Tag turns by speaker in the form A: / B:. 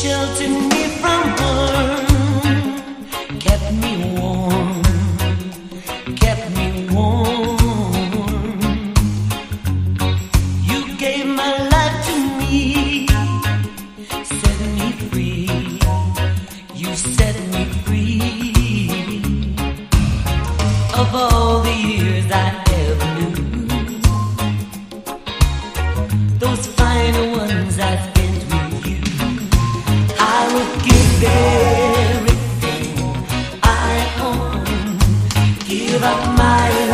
A: sheltered me from harm, kept me warm, kept me warm. You gave my life to me, set me free. You set me free of all the years I ever knew. Those final ones I spent with you. I would give everything I own, give up my life.